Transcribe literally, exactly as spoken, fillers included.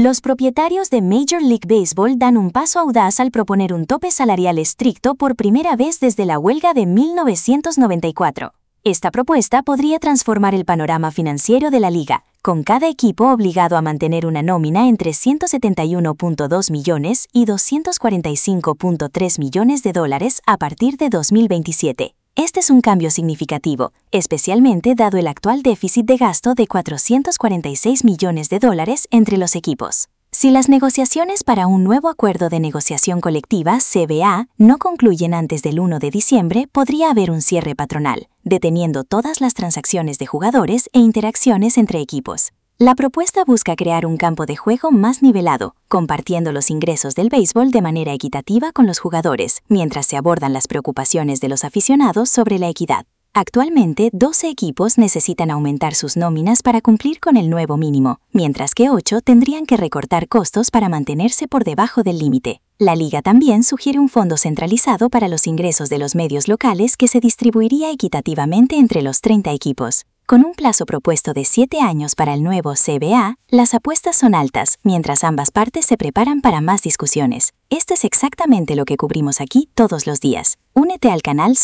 Los propietarios de Major League Baseball dan un paso audaz al proponer un tope salarial estricto por primera vez desde la huelga de mil novecientos noventa y cuatro. Esta propuesta podría transformar el panorama financiero de la liga, con cada equipo obligado a mantener una nómina entre ciento setenta y uno punto dos millones y doscientos cuarenta y cinco punto tres millones de dólares a partir de dos mil veintisiete. Este es un cambio significativo, especialmente dado el actual déficit de gasto de cuatrocientos cuarenta y seis millones de dólares entre los equipos. Si las negociaciones para un nuevo acuerdo de negociación colectiva, C B A, no concluyen antes del primero de diciembre, podría haber un cierre patronal, deteniendo todas las transacciones de jugadores e interacciones entre equipos. La propuesta busca crear un campo de juego más nivelado, compartiendo los ingresos del béisbol de manera equitativa con los jugadores, mientras se abordan las preocupaciones de los aficionados sobre la equidad. Actualmente, doce equipos necesitan aumentar sus nóminas para cumplir con el nuevo mínimo, mientras que ocho tendrían que recortar costos para mantenerse por debajo del límite. La liga también sugiere un fondo centralizado para los ingresos de los medios locales que se distribuiría equitativamente entre los treinta equipos. Con un plazo propuesto de siete años para el nuevo C B A, las apuestas son altas, mientras ambas partes se preparan para más discusiones. Esto es exactamente lo que cubrimos aquí todos los días. Únete al canal